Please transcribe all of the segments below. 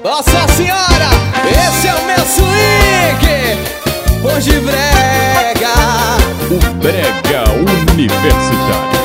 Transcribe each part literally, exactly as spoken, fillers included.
Nossa Senhora, esse é o meu swing, Bom de Brega. O Brega Universitário.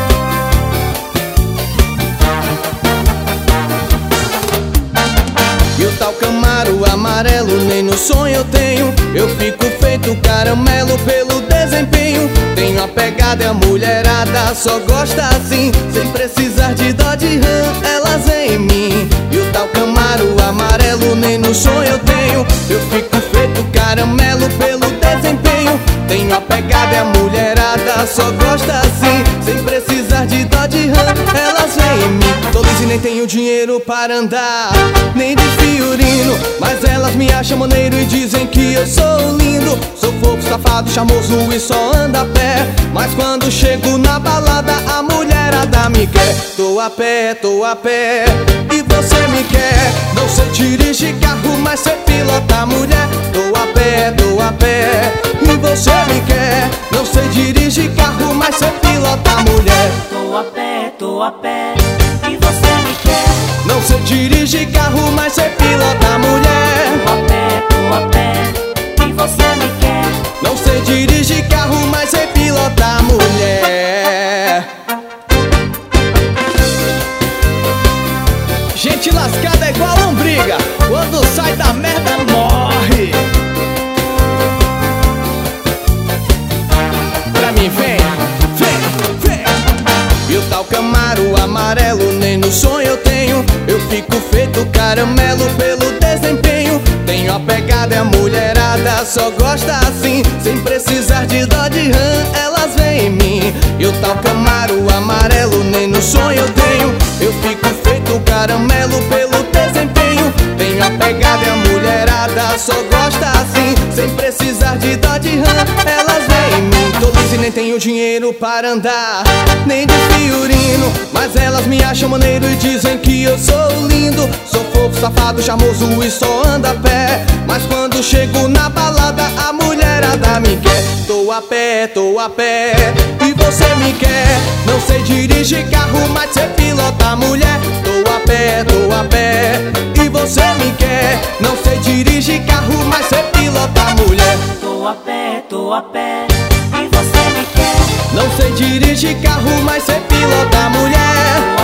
E o tal Camaro amarelo nem no sonho eu tenho. Eu fico feito caramelo pelo desempenho. Tenho a pegada e a mulherada só gosta assim. Sem precisar de Dodge Ram, elas vêm em mim. E o tal Camaro amarelo nem no sonho eu tenho. Eu fico feito caramelo pelo desempenho. Tenho a pegada e a mulherada só gosta assim. Sem precisar de Dodge Ram, elas vêm em mim. Tô liso e nem tenho dinheiro para andar, nem de Fiorino, mas elas me acham maneiro e dizem que eu sou lindo. Sou fofo, safado, charmoso e só ando a pé. Mas quando chego na balada a mulherada me quer. Tô a pé, tô a pé e você me quer. Não sei dirigir carro, mas sei pilotar mulher. Tô a pé, tô a pé e você me quer. Não sei dirigir carro, mas sei pilotar mulher. Tô a pé, tô a pé e você me quer. Não sei dirigir carro, mas sei pilotar mulher. Tô a pé, tô a pé e você me quer. Não sei dirigir carro, mas sei pilotar mulher. Gente lascada é igual lombriga, quando sai da merda morre. Pra mim vem, vem, vem. E o tal Camaro amarelo nem no sonho eu tenho. Eu fico feito caramelo pelo desempenho. Tenho a pegada e a mulherada só gosta assim. Sem precisar de Dodge Ram, elas vêm em mim. E o tal Camaro amarelo nem no sonho eu tenho. Eu fico feito caramelo pelo desempenho. Tenho a pegada e a mulherada só gosta assim. Sem precisar de Dodge Ram, elas vêm em mim. Tô liso e nem tenho dinheiro para andar, nem de Fiorino, mas elas me acham maneiro e dizem que eu sou lindo. Sou fofo, safado, charmoso e só ando a pé. Mas quando chego na balada a mulherada me quer. Tô a pé, tô a pé e você me quer. Não sei dirigir carro, mas sei pilotar mulher. Tô a pé, tô a pé e você me quer. Não sei dirigir carro, mas sei pilotar mulher. Tô a pé, tô a pé e você me quer. Não sei dirigir carro, mas sei pilotar mulher.